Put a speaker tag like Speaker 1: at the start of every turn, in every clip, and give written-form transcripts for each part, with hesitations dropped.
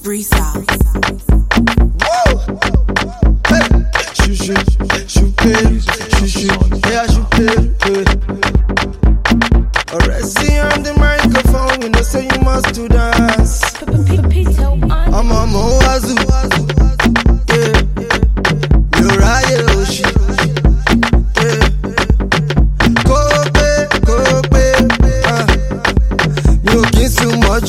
Speaker 1: Freestyle.
Speaker 2: Hey, yeah, Already on the microphone, you know, say you must do dance. I'm a Moazu, yeah. Uriah Oshi, yeah. Kobe, you kiss too much,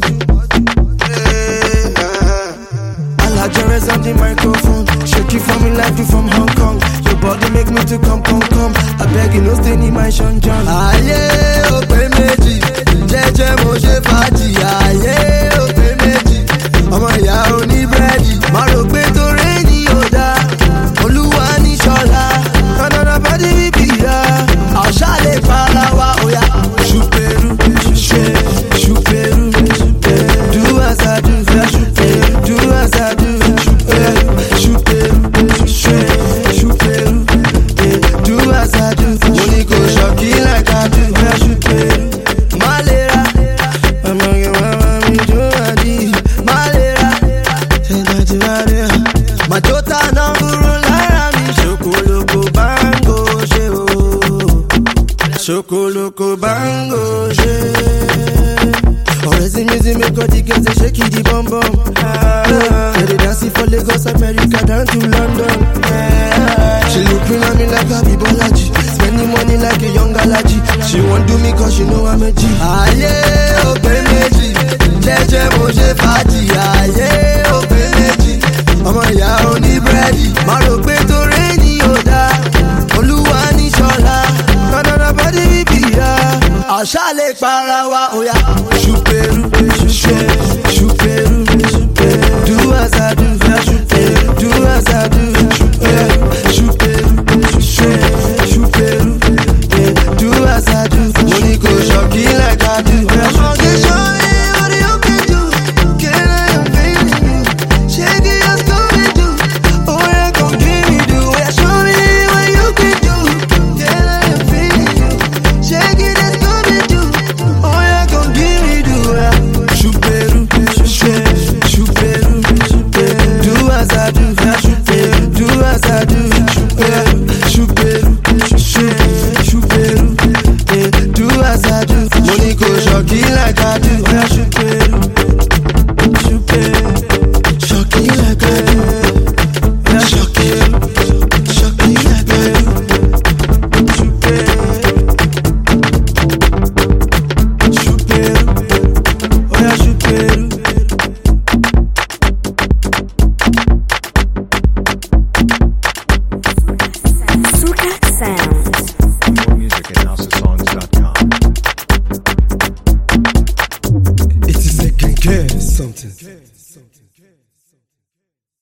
Speaker 2: Alhaji on the microphone, shake it for me like you from Hong Kong. Your body make me to come. I beg you, no stay in my Sean John. Aye, ope meji, jeje mo ṣe fàájì. Aye, ope meji, ọmọ ìyá oní búrẹ́dì. Má rò pé torí ni ò dá, Olúwa ní ṣọlá. Kanada body bíbí ya, àṣà lè para wa oya. Ṣùpẹ̀rù, ṣùpẹ̀rù, do as I do, ṣùpẹ̀rù, do as I do. Chocoloko bango, always music make all the girls they shake the bum bum. They dancing for Lagos, America down to London. She looking at me like a bibolaji, spending money like a young Alaji. She won't do me cause she know I'm a G. Aye, open meji, jeje mo ṣe fàájì. Aye, open meji, ọmọ ìyá oní búrẹ́dì. Má rò pé torí ni ò dá, Olúwa ní ṣọlá. Kanada body bíbí ya, àṣà lè para wa oya. Ṣùpẹ̀rù, do as I do, do as I do. Ṣùpẹ̀rù, do as I do. Mo ní kò ṣọ́kì like I do. Ọmọge ṣọ́ni, what you can do? Can I am feeling you? Shake it, just go and do. Oh yeah, come give me do. Yeah, show me what you can do. Can I am feeling you? Shake it, just go and do. Oh yeah, come give me do. Ṣùpẹ̀rù, do as I do. Do as I do. Ṣùpẹ̀rù, do as I do. Mo ní kò ṣọ́kì like I do. Ṣùpẹ̀rù, ṣọ́kì like I do. Ṣọ́kì like I do. Ṣùpẹ̀rù, oya ṣùpẹ̀rù.
Speaker 1: Suka Sounds.
Speaker 3: More music at housesongs.com.
Speaker 2: It is a can get something.